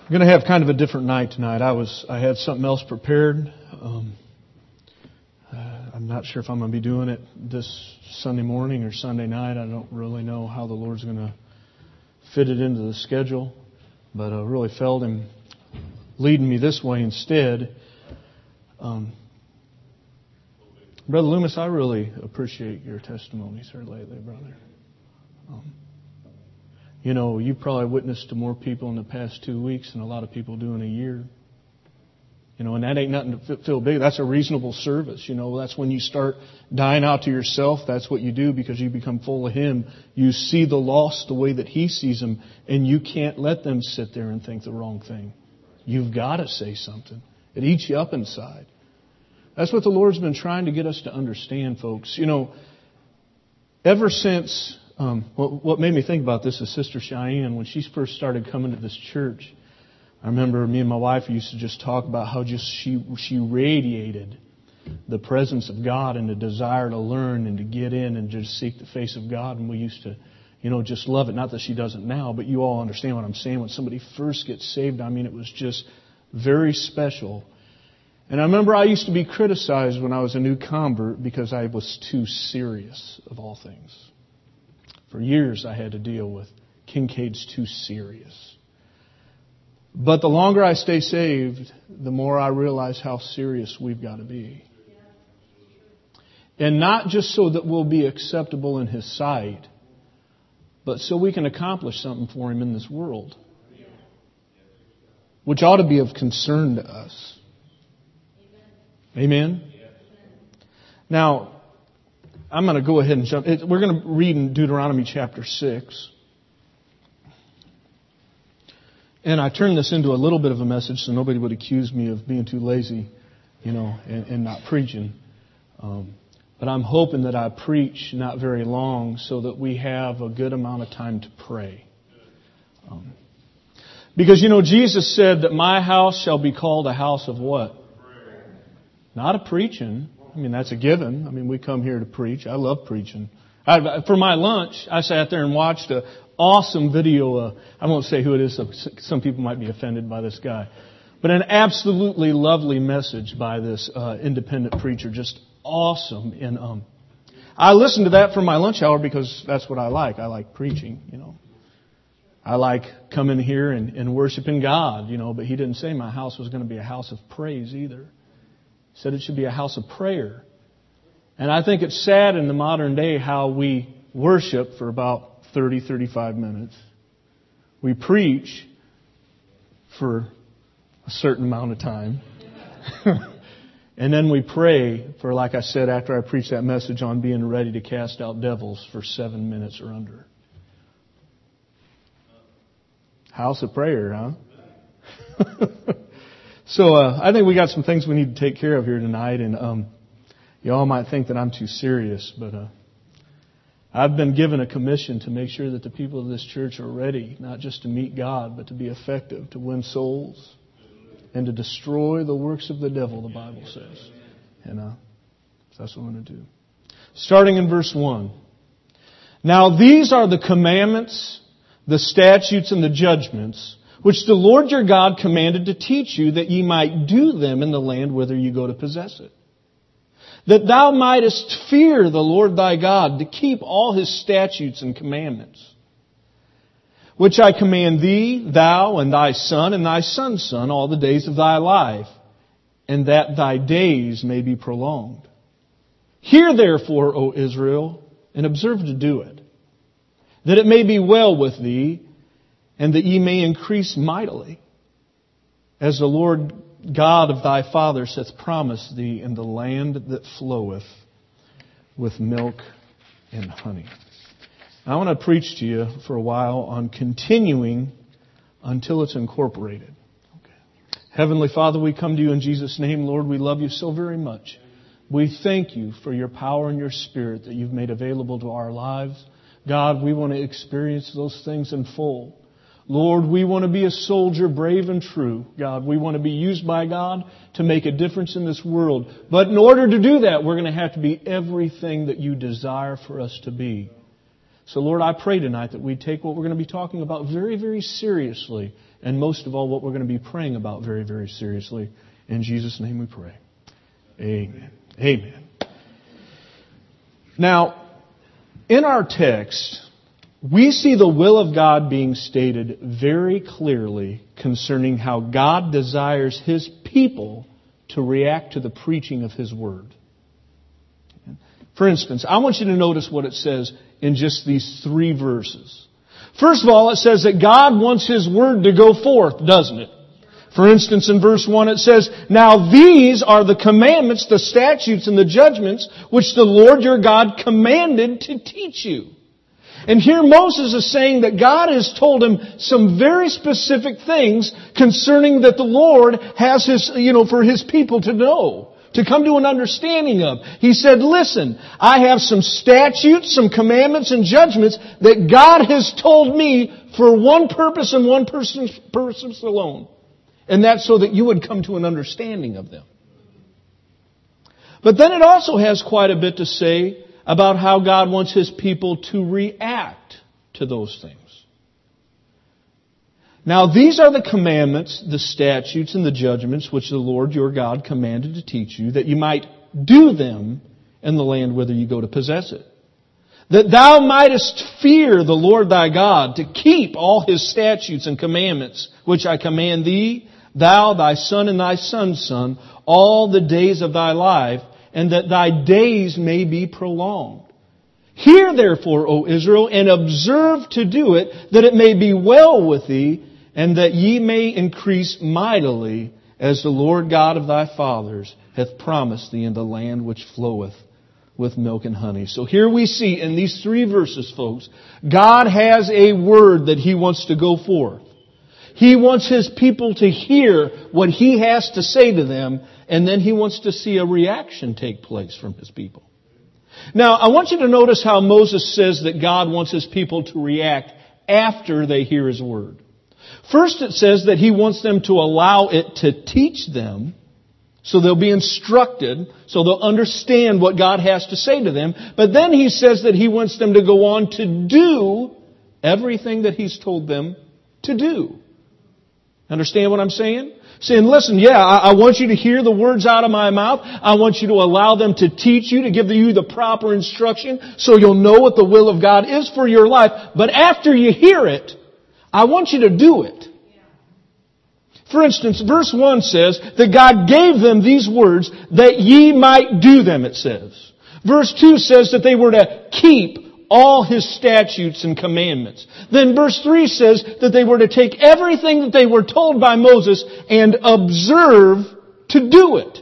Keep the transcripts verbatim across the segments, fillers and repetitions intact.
I'm going to have kind of a different night tonight. I was I had something else prepared. Um, uh, I'm not sure if I'm going to be doing it this Sunday morning or Sunday night. I don't really know how the Lord's going to fit it into the schedule, but I really felt Him leading me this way instead. Um, Brother Loomis, I really appreciate your testimonies here lately, brother. Um, You know, you've probably witnessed to more people in the past two weeks than a lot of people do in a year. You know, and that ain't nothing to feel big. That's a reasonable service. You know, that's when you start dying out to yourself. That's what you do because you become full of Him. You see the lost the way that He sees them, and you can't let them sit there and think the wrong thing. You've got to say something. It eats you up inside. That's what the Lord's been trying to get us to understand, folks. You know, ever since... Um, what, what made me think about this is Sister Cheyenne, when she first started coming to this church. I remember me and my wife used to just talk about how just she she radiated the presence of God and the desire to learn and to get in and just seek the face of God. And we used to, you know, just love it. Not that she doesn't now, but you all understand what I'm saying. When somebody first gets saved, I mean, it was just very special. And I remember I used to be criticized when I was a new convert because I was too serious of all things. For years I had to deal with Kincaid's too serious. But the longer I stay saved, the more I realize how serious we've got to be. And not just so that we'll be acceptable in His sight, but so we can accomplish something for Him in this world, which ought to be of concern to us. Amen? Now, I'm going to go ahead and jump. We're going to read in Deuteronomy chapter six. And I turned this into a little bit of a message so nobody would accuse me of being too lazy, you know, and, and not preaching. Um, but I'm hoping that I preach not very long so that we have a good amount of time to pray. Um, because, you know, Jesus said that my house shall be called a house of what? Not a preaching. I mean, that's a given. I mean, we come here to preach. I love preaching. I, for my lunch, I sat there and watched an awesome video. Uh, I won't say who it is. Some people might be offended by this guy. But an absolutely lovely message by this uh, independent preacher. Just awesome. And um, I listened to that for my lunch hour because that's what I like. I like preaching, you know. I like coming here and, and worshiping God, you know. But he didn't say my house was going to be a house of praise either. He said it should be a house of prayer. And I think it's sad in the modern day how we worship for about thirty, thirty-five minutes. We preach for a certain amount of time. And then we pray for, like I said, after I preach that message on being ready to cast out devils for seven minutes or under. House of prayer, huh? So uh, I think we got some things we need to take care of here tonight, and um, you all might think that I'm too serious, but uh, I've been given a commission to make sure that the people of this church are ready, not just to meet God, but to be effective, to win souls, and to destroy the works of the devil, the Bible says. And uh, that's what I'm going to do. Starting in verse one. Now these are the commandments, the statutes, and the judgments which the Lord your God commanded to teach you, that ye might do them in the land whither you go to possess it. That thou mightest fear the Lord thy God, to keep all His statutes and commandments, which I command thee, thou and thy son and thy son's son, all the days of thy life, and that thy days may be prolonged. Hear therefore, O Israel, and observe to do it, that it may be well with thee, and that ye may increase mightily, as the Lord God of thy fathers hath promised thee in the land that floweth with milk and honey. I want to preach to you for a while on continuing until it's incorporated. Okay. Heavenly Father, we come to you in Jesus' name. Lord, we love you so very much. We thank you for your power and your Spirit that you've made available to our lives. God, we want to experience those things in full. Lord, we want to be a soldier, brave and true. God, we want to be used by God to make a difference in this world. But in order to do that, we're going to have to be everything that you desire for us to be. So Lord, I pray tonight that we take what we're going to be talking about very, very seriously. And most of all, what we're going to be praying about very, very seriously. In Jesus' name we pray. Amen. Amen. Now, in our text, we see the will of God being stated very clearly concerning how God desires His people to react to the preaching of His Word. For instance, I want you to notice what it says in just these three verses. First of all, it says that God wants His Word to go forth, doesn't it? For instance, in verse one it says, "Now these are the commandments, the statutes, and the judgments which the Lord your God commanded to teach you." And here Moses is saying that God has told him some very specific things concerning that the Lord has His, you know, for His people to know, to come to an understanding of. He said, listen, I have some statutes, some commandments and judgments that God has told me for one purpose and one person's purpose alone. And that's so that you would come to an understanding of them. But then it also has quite a bit to say about how God wants His people to react to those things. Now, these are the commandments, the statutes, and the judgments which the Lord your God commanded to teach you, that you might do them in the land whither you go to possess it. That thou mightest fear the Lord thy God, to keep all His statutes and commandments, which I command thee, thou, thy son, and thy son's son, all the days of thy life, and that thy days may be prolonged. Hear therefore, O Israel, and observe to do it, that it may be well with thee, and that ye may increase mightily, as the Lord God of thy fathers hath promised thee in the land which floweth with milk and honey. So here we see in these three verses, folks, God has a word that He wants to go forth. He wants His people to hear what He has to say to them, and then He wants to see a reaction take place from His people. Now, I want you to notice how Moses says that God wants His people to react after they hear His word. First, it says that He wants them to allow it to teach them, so they'll be instructed, so they'll understand what God has to say to them. But then He says that He wants them to go on to do everything that He's told them to do. Understand what I'm saying? Saying, listen, yeah, I, I want you to hear the words out of my mouth. I want you to allow them to teach you, to give you the proper instruction so you'll know what the will of God is for your life. But after you hear it, I want you to do it. For instance, verse one says that God gave them these words that ye might do them, it says. Verse two says that they were to keep all His statutes and commandments. Then verse three says that they were to take everything that they were told by Moses and observe to do it.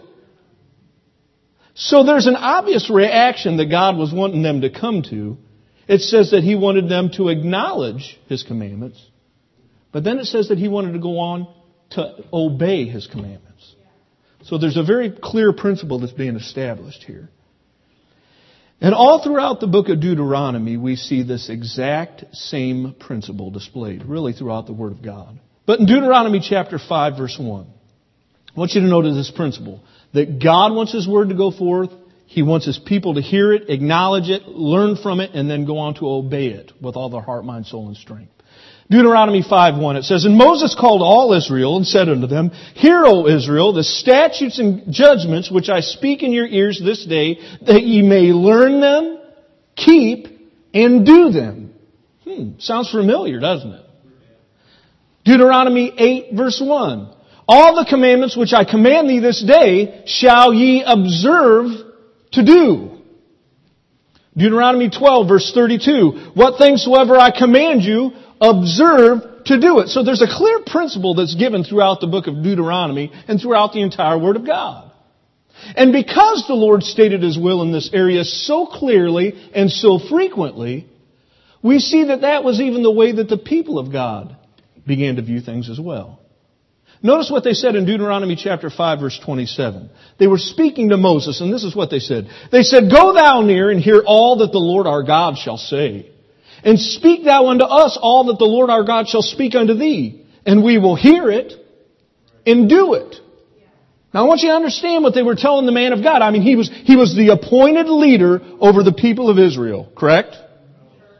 So there's an obvious reaction that God was wanting them to come to. It says that He wanted them to acknowledge His commandments. But then it says that He wanted to go on to obey His commandments. So there's a very clear principle that's being established here. And all throughout the book of Deuteronomy, we see this exact same principle displayed, really throughout the Word of God. But in Deuteronomy chapter five, verse one, I want you to notice this principle, that God wants His Word to go forth. He wants His people to hear it, acknowledge it, learn from it, and then go on to obey it with all their heart, mind, soul, and strength. Deuteronomy five one, it says, "And Moses called all Israel and said unto them, Hear, O Israel, the statutes and judgments which I speak in your ears this day, that ye may learn them, keep, and do them." Hmm, sounds familiar, doesn't it? Deuteronomy eight verse one, "All the commandments which I command thee this day shall ye observe to do." Deuteronomy twelve verse thirty-two, "What things soever I command you, observe to do it." So there's a clear principle that's given throughout the book of Deuteronomy and throughout the entire Word of God. And because the Lord stated His will in this area so clearly and so frequently, we see that that was even the way that the people of God began to view things as well. Notice what they said in Deuteronomy chapter five verse twenty-seven. They were speaking to Moses, and this is what they said. They said, "Go thou near and hear all that the Lord our God shall say. And speak thou unto us all that the Lord our God shall speak unto thee. And we will hear it and do it." Now I want you to understand what they were telling the man of God. I mean, he was, he was the appointed leader over the people of Israel, correct?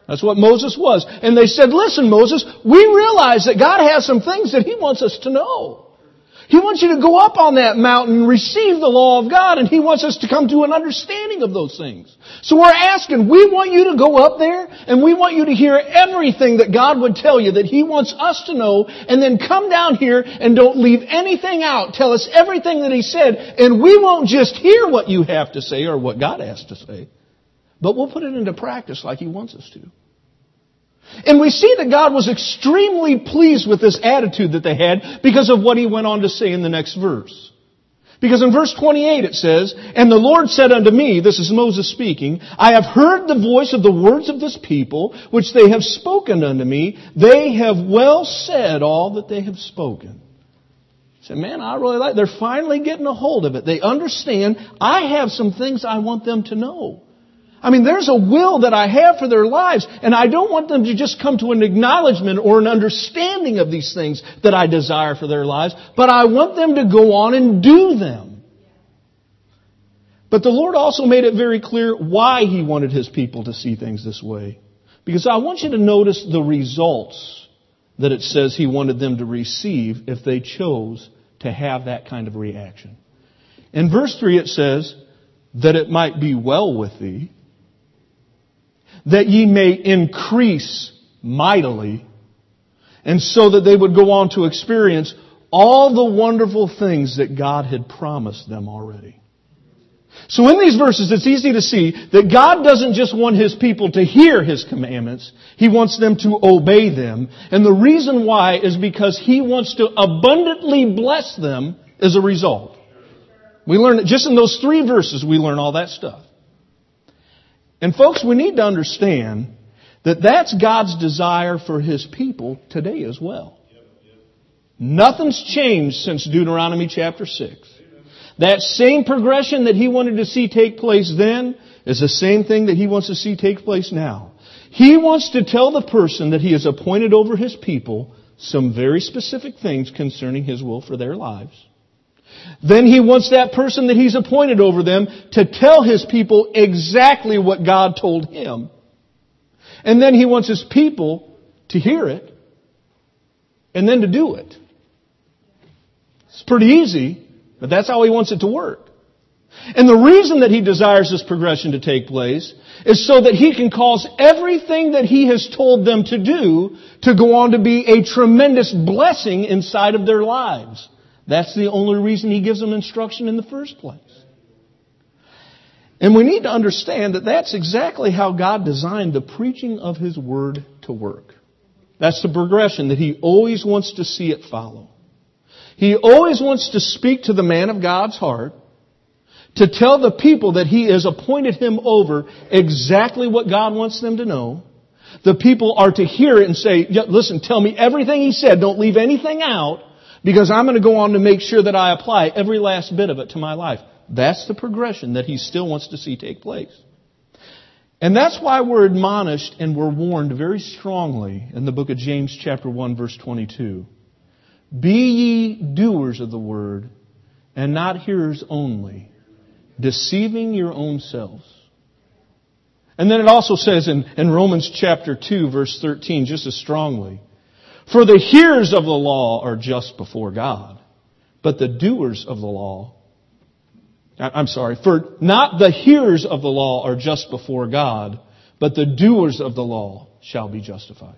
That's what Moses was. And they said, listen, Moses, we realize that God has some things that He wants us to know. He wants you to go up on that mountain and receive the law of God, and He wants us to come to an understanding of those things. So we're asking, we want you to go up there, and we want you to hear everything that God would tell you that He wants us to know, and then come down here and don't leave anything out. Tell us everything that He said, and we won't just hear what you have to say or what God has to say, but we'll put it into practice like He wants us to. And we see that God was extremely pleased with this attitude that they had because of what He went on to say in the next verse. Because in verse twenty-eight it says, "And the Lord said unto me," this is Moses speaking, "I have heard the voice of the words of this people, which they have spoken unto me. They have well said all that they have spoken." He said, man, I really like, they're finally getting a hold of it. They understand, I have some things I want them to know. I mean, there's a will that I have for their lives, and I don't want them to just come to an acknowledgement or an understanding of these things that I desire for their lives, but I want them to go on and do them. But the Lord also made it very clear why He wanted His people to see things this way. Because I want you to notice the results that it says He wanted them to receive if they chose to have that kind of reaction. In verse three it says, "That it might be well with thee, that ye may increase mightily," and so that they would go on to experience all the wonderful things that God had promised them already. So in these verses, it's easy to see that God doesn't just want His people to hear His commandments. He wants them to obey them. And the reason why is because He wants to abundantly bless them as a result. We learn it just in those three verses, we learn all that stuff. And folks, we need to understand that that's God's desire for His people today as well. Nothing's changed since Deuteronomy chapter six. That same progression that He wanted to see take place then is the same thing that He wants to see take place now. He wants to tell the person that He has appointed over His people some very specific things concerning His will for their lives. Then He wants that person that He's appointed over them to tell His people exactly what God told Him. And then He wants His people to hear it and then to do it. It's pretty easy, but that's how He wants it to work. And the reason that He desires this progression to take place is so that He can cause everything that He has told them to do to go on to be a tremendous blessing inside of their lives. That's the only reason He gives them instruction in the first place. And we need to understand that that's exactly how God designed the preaching of His Word to work. That's the progression that He always wants to see it follow. He always wants to speak to the man of God's heart, to tell the people that He has appointed him over exactly what God wants them to know. The people are to hear it and say, listen, tell me everything He said. Don't leave anything out, because I'm going to go on to make sure that I apply every last bit of it to my life. That's the progression that He still wants to see take place. And that's why we're admonished and we're warned very strongly in the book of James chapter one verse twenty-two. "Be ye doers of the word, and not hearers only, deceiving your own selves." And then it also says in, in Romans chapter two verse thirteen just as strongly, "For the hearers of the law are just before God, but the doers of the law..." I'm sorry, "For not the hearers of the law are just before God, but the doers of the law shall be justified."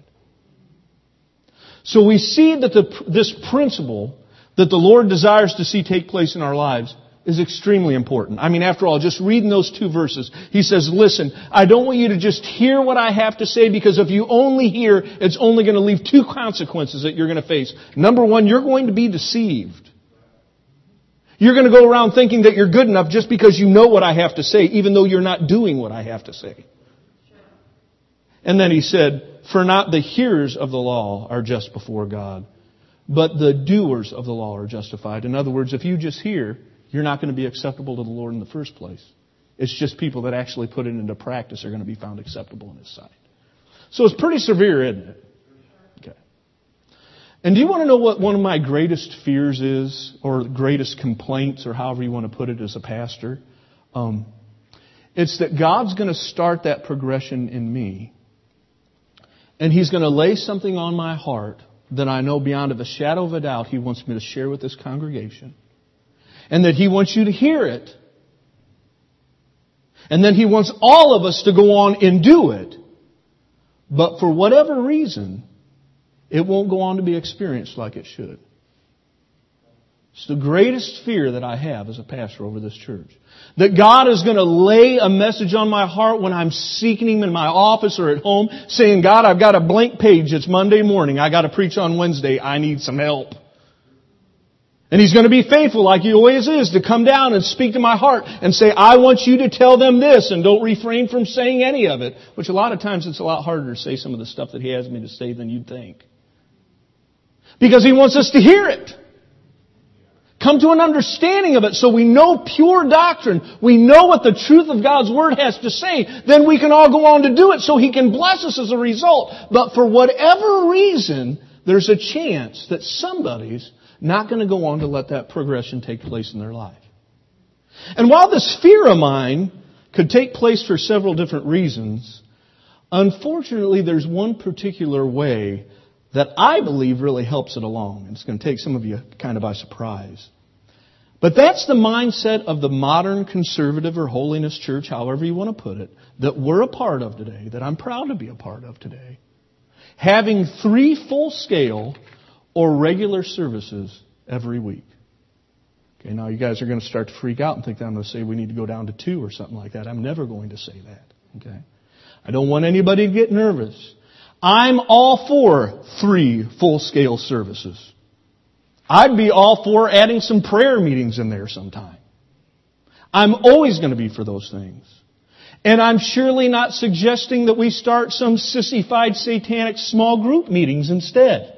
So we see that the, this principle that the Lord desires to see take place in our lives is extremely important. I mean, after all, just reading those two verses, He says, listen, I don't want you to just hear what I have to say, because if you only hear, it's only going to leave two consequences that you're going to face. Number one, you're going to be deceived. You're going to go around thinking that you're good enough just because you know what I have to say, even though you're not doing what I have to say. And then He said, "For not the hearers of the law are just before God, but the doers of the law are justified." In other words, if you just hear, you're not going to be acceptable to the Lord in the first place. It's just people that actually put it into practice are going to be found acceptable in His sight. So it's pretty severe, isn't it? Okay. And do you want to know what one of my greatest fears is, or greatest complaints, or however you want to put it as a pastor? Um, it's that God's going to start that progression in me, And He's going to lay something on my heart that I know beyond of a shadow of a doubt He wants me to share with this congregation. And that He wants you to hear it. And then He wants all of us to go on and do it. But for whatever reason, it won't go on to be experienced like it should. It's the greatest fear that I have as a pastor over this church. That God is going to lay a message on my heart when I'm seeking Him in my office or at home, saying, God, I've got a blank page. It's Monday morning. I got to preach on Wednesday. I need some help. And He's going to be faithful like He always is to come down and speak to my heart and say, I want you to tell them this, and don't refrain from saying any of it. Which a lot of times it's a lot harder to say some of the stuff that He has me to say than you'd think. Because He wants us to hear it. Come to an understanding of it so we know pure doctrine. We know what the truth of God's Word has to say. Then we can all go on to do it so He can bless us as a result. But for whatever reason, there's a chance that somebody's not going to go on to let that progression take place in their life. And while this fear of mine could take place for several different reasons, unfortunately there's one particular way that I believe really helps it along. And it's going to take some of you kind of by surprise. But that's the mindset of the modern conservative or holiness church, however you want to put it, that we're a part of today, that I'm proud to be a part of today. Having three full-scale or regular services every week. Okay, now you guys are going to start to freak out and think that I'm going to say we need to go down to two or something like that. I'm never going to say that. Okay, I don't want anybody to get nervous. I'm all for three full-scale services. I'd be all for adding some prayer meetings in there sometime. I'm always going to be for those things. And I'm surely not suggesting that we start some sissified satanic small group meetings instead.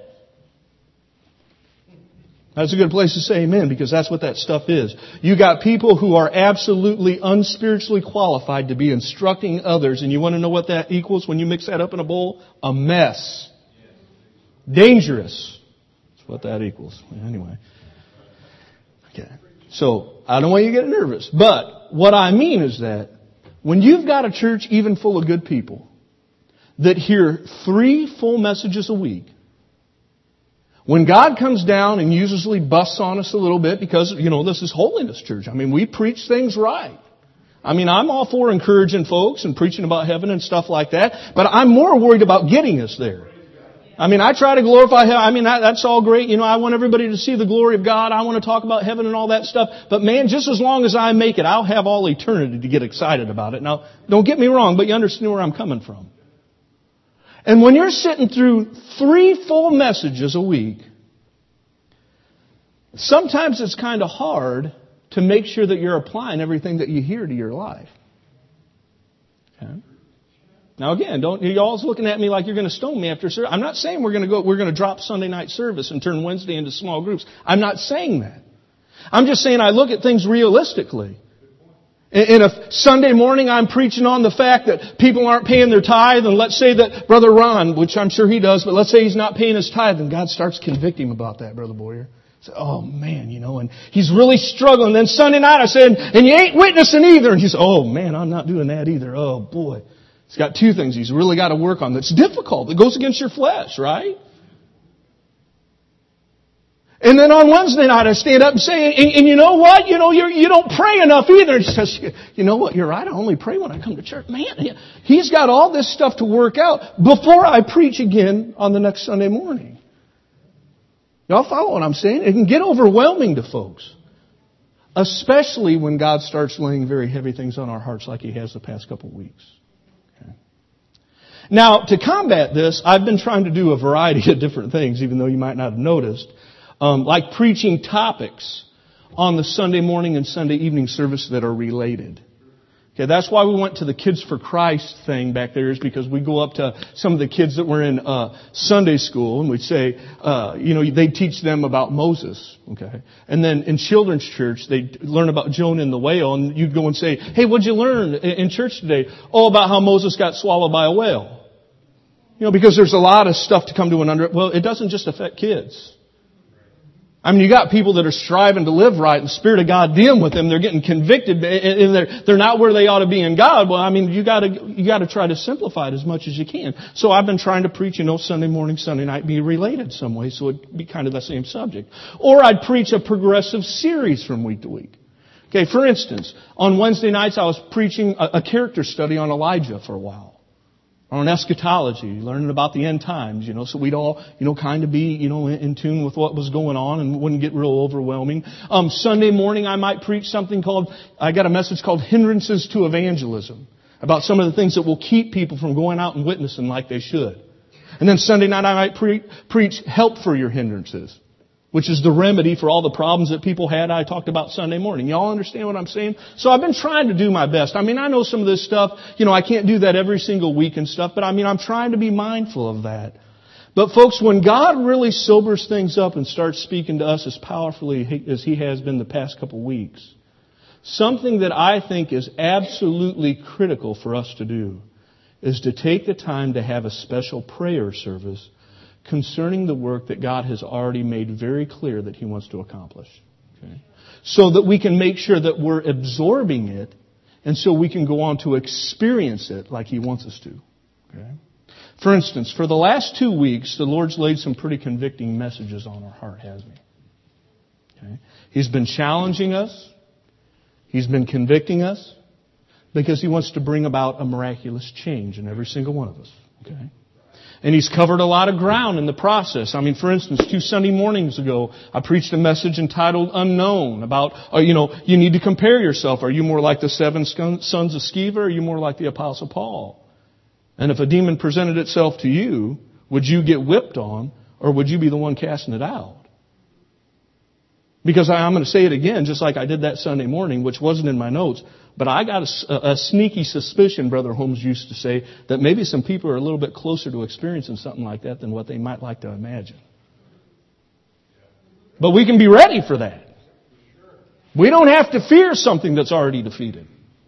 That's a good place to say amen, because that's what that stuff is. You got people who are absolutely unspiritually qualified to be instructing others, and you want to know what that equals when you mix that up in a bowl? A mess. Dangerous. That's what that equals. Anyway. Okay. So, I don't want you to get nervous. But, what I mean is that, when you've got a church even full of good people, that hear three full messages a week, when God comes down and usually busts on us a little bit because, you know, this is holiness church. I mean, we preach things right. I mean, I'm all for encouraging folks and preaching about heaven and stuff like that, but I'm more worried about getting us there. I mean, I try to glorify heaven. I mean, that, that's all great. You know, I want everybody to see the glory of God. I want to talk about heaven and all that stuff. But man, just as long as I make it, I'll have all eternity to get excited about it. Now, don't get me wrong, but you understand where I'm coming from. And when you're sitting through three full messages a week, sometimes it's kind of hard to make sure that you're applying everything that you hear to your life. Okay? Now again, don't you all's looking at me like you're going to stone me after service. I'm not saying we're going to go we're going to drop Sunday night service and turn Wednesday into small groups. I'm not saying that. I'm just saying I look at things realistically. And if Sunday morning I'm preaching on the fact that people aren't paying their tithe, and let's say that Brother Ron, which I'm sure he does, but let's say he's not paying his tithe, and God starts convicting him about that, Brother Boyer. Say, oh man, you know, and he's really struggling. Then Sunday night I said, and you ain't witnessing either. And he said, oh man, I'm not doing that either. Oh boy. He's got two things he's really got to work on that's difficult. It goes against your flesh, right? And then on Wednesday night, I stand up and say, and, and you know what? You know, you're, you don't pray enough either. And he says, you know what? You're right. I only pray when I come to church. Man, he's got all this stuff to work out before I preach again on the next Sunday morning. Y'all follow what I'm saying? It can get overwhelming to folks. Especially when God starts laying very heavy things on our hearts like He has the past couple of weeks. Okay. Now, to combat this, I've been trying to do a variety of different things, even though you might not have noticed. Um, like preaching topics on the Sunday morning and Sunday evening service that are related. Okay, that's why we went to the Kids for Christ thing back there, is because we go up to some of the kids that were in uh, Sunday school and we'd say, uh, you know, they teach them about Moses. Okay, and then in children's church they learn about Jonah and the whale, and you'd go and say, hey, what'd you learn in church today? Oh, about how Moses got swallowed by a whale. You know, because there's a lot of stuff to come to an under. Well, it doesn't just affect kids. I mean, you got people that are striving to live right, and the Spirit of God dealing with them. They're getting convicted, and they're, they're not where they ought to be in God. Well, I mean, you gotta, you gotta try to simplify it as much as you can. So I've been trying to preach, you know, Sunday morning, Sunday night, be related some way, so it'd be kind of the same subject. Or I'd preach a progressive series from week to week. Okay, for instance, on Wednesday nights I was preaching a, a character study on Elijah for a while. On eschatology, learning about the end times, you know, so we'd all, you know, kind of be, you know, in, in tune with what was going on and wouldn't get real overwhelming. Um, Sunday morning I might preach something called, I got a message called Hindrances to Evangelism, about some of the things that will keep people from going out and witnessing like they should. And then Sunday night I might pre- preach Help for Your Hindrances, which is the remedy for all the problems that people had I talked about Sunday morning. Y'all understand what I'm saying? So I've been trying to do my best. I mean, I know some of this stuff, you know, I can't do that every single week and stuff, but I mean, I'm trying to be mindful of that. But folks, when God really sobers things up and starts speaking to us as powerfully as He has been the past couple weeks, something that I think is absolutely critical for us to do is to take the time to have a special prayer service concerning the work that God has already made very clear that He wants to accomplish. Okay? So that we can make sure that we're absorbing it, and so we can go on to experience it like He wants us to. Okay? For instance, for the last two weeks, the Lord's laid some pretty convicting messages on our heart, hasn't He? Okay? He's been challenging us. He's been convicting us because He wants to bring about a miraculous change in every single one of us. Okay? And He's covered a lot of ground in the process. I mean, for instance, two Sunday mornings ago, I preached a message entitled Unknown about, uh, you know, you need to compare yourself. Are you more like the seven sons of Sceva, or are you more like the Apostle Paul? And if a demon presented itself to you, would you get whipped on, or would you be the one casting it out? Because I'm going to say it again, just like I did that Sunday morning, which wasn't in my notes. But I got a, a sneaky suspicion, Brother Holmes used to say, that maybe some people are a little bit closer to experiencing something like that than what they might like to imagine. But we can be ready for that. We don't have to fear something that's already defeated.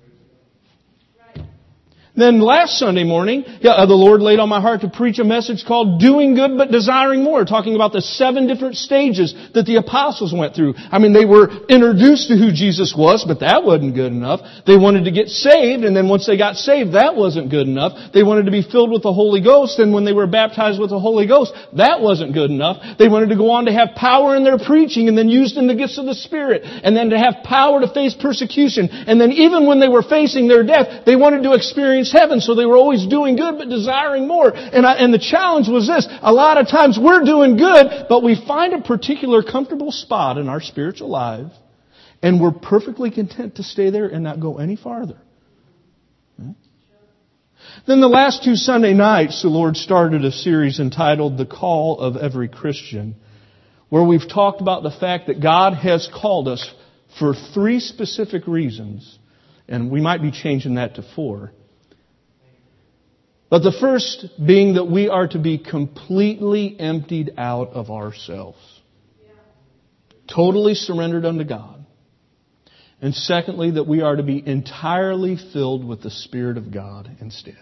Then last Sunday morning, yeah, the Lord laid on my heart to preach a message called Doing Good But Desiring More, talking about the seven different stages that the apostles went through. I mean, they were introduced to who Jesus was, but that wasn't good enough. They wanted to get saved, and then once they got saved, that wasn't good enough. They wanted to be filled with the Holy Ghost, and when they were baptized with the Holy Ghost, that wasn't good enough. They wanted to go on to have power in their preaching, and then used in the gifts of the Spirit, and then to have power to face persecution. And then even when they were facing their death, they wanted to experience heaven, so they were always doing good but desiring more. And, I, and the challenge was this: a lot of times we're doing good, but we find a particular comfortable spot in our spiritual lives, and we're perfectly content to stay there and not go any farther. Hmm? Then the last two Sunday nights, the Lord started a series entitled The Call of Every Christian, where we've talked about the fact that God has called us for three specific reasons, and we might be changing that to four. But the first being that we are to be completely emptied out of ourselves. Totally surrendered unto God. And secondly, that we are to be entirely filled with the Spirit of God instead.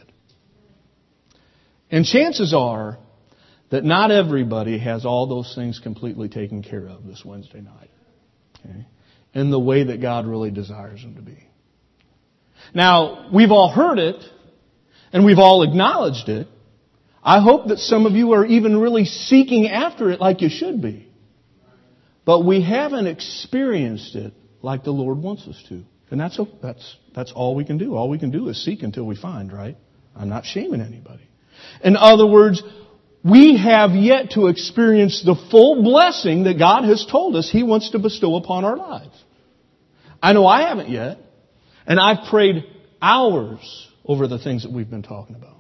And chances are that not everybody has all those things completely taken care of this Wednesday night. Okay? In the way that God really desires them to be. Now, we've all heard it. And we've all acknowledged it. I hope that some of you are even really seeking after it like you should be. But we haven't experienced it like the Lord wants us to. And that's that's that's all we can do. All we can do is seek until we find, right? I'm not shaming anybody. In other words, we have yet to experience the full blessing that God has told us He wants to bestow upon our lives. I know I haven't yet. And I've prayed hours over the things that we've been talking about.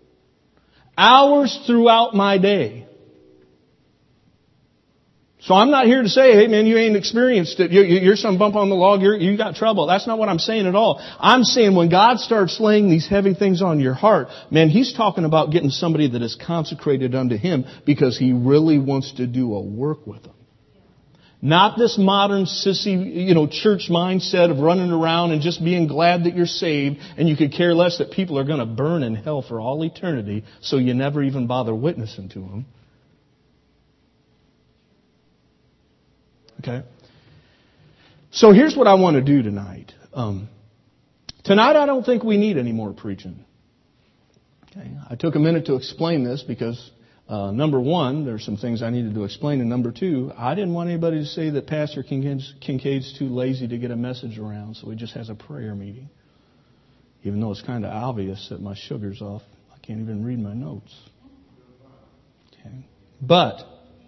Hours throughout my day. So I'm not here to say, hey man, you ain't experienced it. You're, you're some bump on the log. You're, you got trouble. That's not what I'm saying at all. I'm saying when God starts laying these heavy things on your heart, man, He's talking about getting somebody that is consecrated unto Him because He really wants to do a work with them. Not this modern sissy, you know, church mindset of running around and just being glad that you're saved and you could care less that people are going to burn in hell for all eternity, so you never even bother witnessing to them. Okay? So here's what I want to do tonight. Um, tonight I don't think we need any more preaching. Okay? I took a minute to explain this because, uh, number one, there's some things I needed to explain. And number two, I didn't want anybody to say that Pastor Kincaid's, Kincaid's too lazy to get a message around, so he just has a prayer meeting. Even though it's kind of obvious that my sugar's off. I can't even read my notes. Okay. But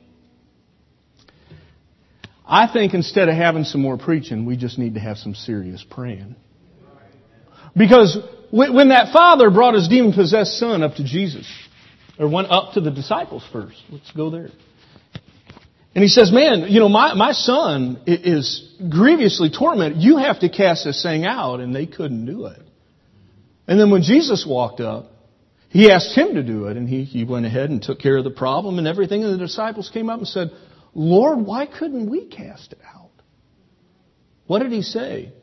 I think instead of having some more preaching, we just need to have some serious praying. Because when that father brought his demon-possessed son up to Jesus, or went up to the disciples first, let's go there. And he says, man, you know, my, my son is grievously tormented. You have to cast this thing out. And they couldn't do it. And then when Jesus walked up, he asked him to do it. And he, he went ahead and took care of the problem and everything. And the disciples came up and said, Lord, why couldn't we cast it out? What did he say?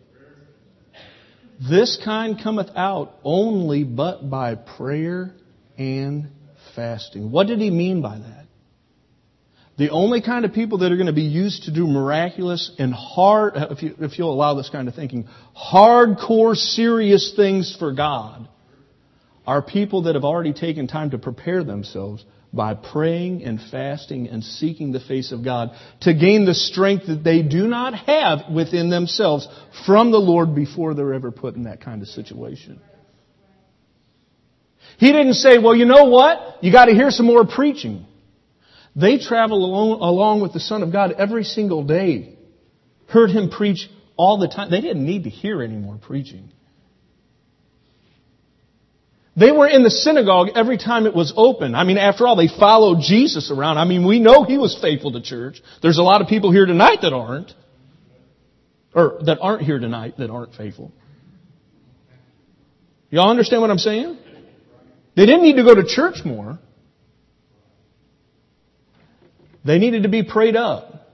This kind cometh out only but by prayer and fasting. What did he mean by that? The only kind of people that are going to be used to do miraculous and hard, if, you, if you'll allow this kind of thinking, hardcore, serious things for God are people that have already taken time to prepare themselves by praying and fasting and seeking the face of God to gain the strength that they do not have within themselves from the Lord before they're ever put in that kind of situation. He didn't say, well, you know what? You got to hear some more preaching. They traveled along, along with the Son of God every single day. Heard Him preach all the time. They didn't need to hear any more preaching. They were in the synagogue every time it was open. I mean, after all, they followed Jesus around. I mean, we know He was faithful to church. There's a lot of people here tonight that aren't. Or that aren't here tonight that aren't faithful. Y'all understand what I'm saying? They didn't need to go to church more. They needed to be prayed up.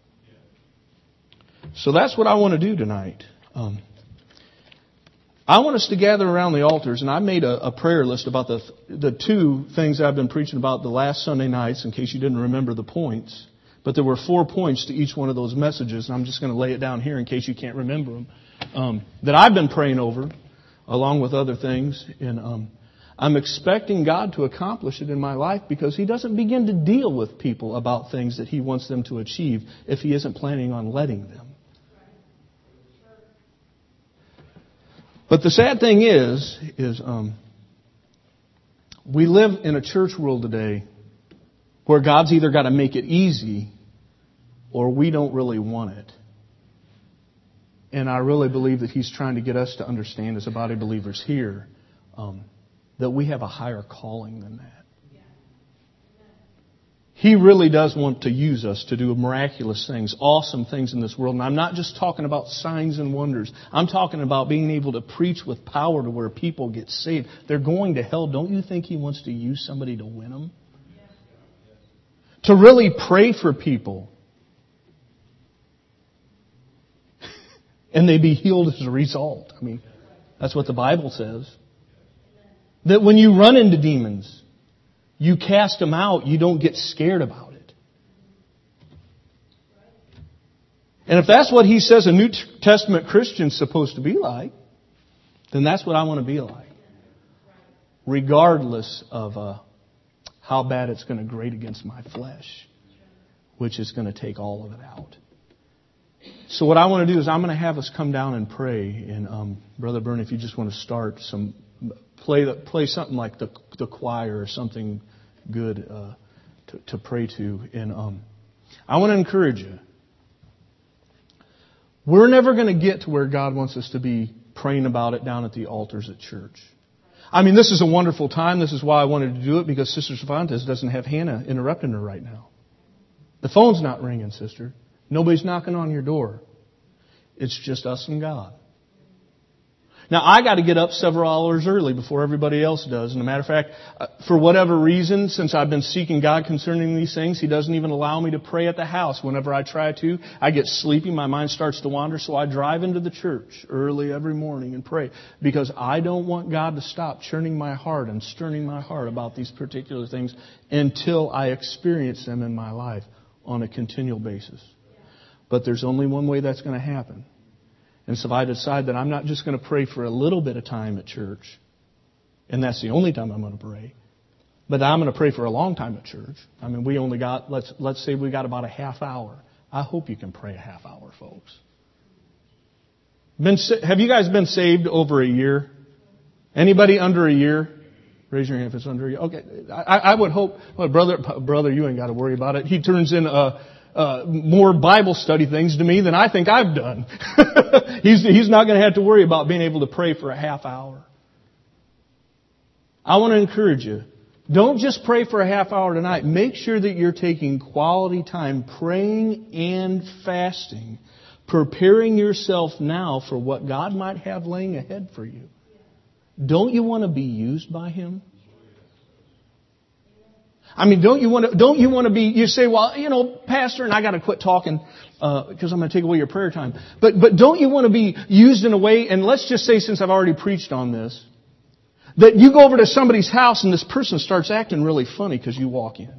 So that's what I want to do tonight. Um, I want us to gather around the altars, and I made a, a prayer list about the the two things I've been preaching about the last Sunday nights, in case you didn't remember the points. But there were four points to each one of those messages, and I'm just going to lay it down here in case you can't remember them, um, that I've been praying over, along with other things. And um, I'm expecting God to accomplish it in my life because He doesn't begin to deal with people about things that He wants them to achieve if He isn't planning on letting them. But the sad thing is, is um, we live in a church world today where God's either got to make it easy or we don't really want it. And I really believe that He's trying to get us to understand as a body of believers here um, that we have a higher calling than that. He really does want to use us to do miraculous things, awesome things in this world. And I'm not just talking about signs and wonders. I'm talking about being able to preach with power to where people get saved. They're going to hell. Don't you think He wants to use somebody to win them? To really pray for people. And they be healed as a result. I mean, that's what the Bible says. That when you run into demons, you cast them out. You don't get scared about it. And if that's what He says a New Testament Christian's supposed to be like, then that's what I want to be like. Regardless of uh, how bad it's going to grate against my flesh, which is going to take all of it out. So what I want to do is I'm going to have us come down and pray. And um, Brother Byrne, if you just want to start some... Play play something like the the choir or something good uh, to, to pray to. And um, I want to encourage you. We're never going to get to where God wants us to be praying about it down at the altars at church. I mean, this is a wonderful time. This is why I wanted to do it, because Sister Cervantes doesn't have Hannah interrupting her right now. The phone's not ringing, sister. Nobody's knocking on your door. It's just us and God. Now, I got to get up several hours early before everybody else does. And as a matter of fact, for whatever reason, since I've been seeking God concerning these things, He doesn't even allow me to pray at the house. Whenever I try to, I get sleepy. My mind starts to wander. So I drive into the church early every morning and pray. Because I don't want God to stop churning my heart and stirring my heart about these particular things until I experience them in my life on a continual basis. But there's only one way that's going to happen. And so if I decide that I'm not just going to pray for a little bit of time at church, and that's the only time I'm going to pray, but I'm going to pray for a long time at church. I mean, we only got, let's let's say we got about a half hour. I hope you can pray a half hour, folks. Been, have you guys been saved over a year? Anybody under a year? Raise your hand if it's under a year. Okay, I, I would hope, well, brother, brother, you ain't got to worry about it. He turns in uh, uh, more Bible study things to me than I think I've done. he's he's not going to have to worry about being able to pray for a half hour. I want to encourage you. Don't just pray for a half hour tonight. Make sure that you're taking quality time praying and fasting, preparing yourself now for what God might have laying ahead for you. Don't you want to be used by Him? I mean, don't you want to, don't you want to be, you say, well, you know, Pastor, and I got to quit talking, uh, because I'm going to take away your prayer time. But, but don't you want to be used in a way, and let's just say, since I've already preached on this, that you go over to somebody's house and this person starts acting really funny because you walk in.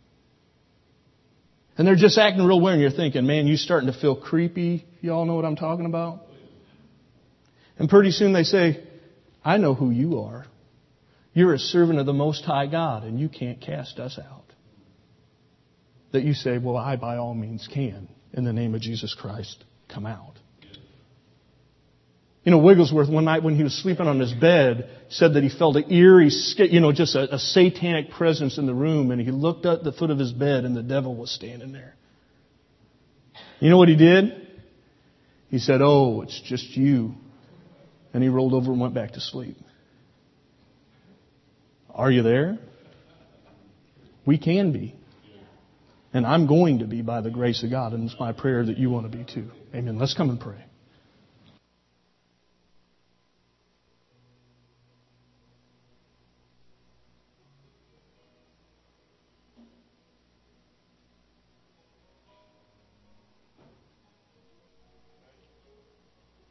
And they're just acting real weird and you're thinking, man, you're starting to feel creepy. You all know what I'm talking about? And pretty soon they say, I know who you are. You're a servant of the Most High God and you can't cast us out. That you say, well, I by all means can. In the name of Jesus Christ, come out. You know, Wigglesworth, one night when he was sleeping on his bed, said that he felt an eerie, you know, just a, a satanic presence in the room. And he looked at the foot of his bed and the devil was standing there. You know what he did? He said, oh, it's just you. And he rolled over and went back to sleep. Are you there? We can be. And I'm going to be by the grace of God. And it's my prayer that you want to be too. Amen. Let's come and pray.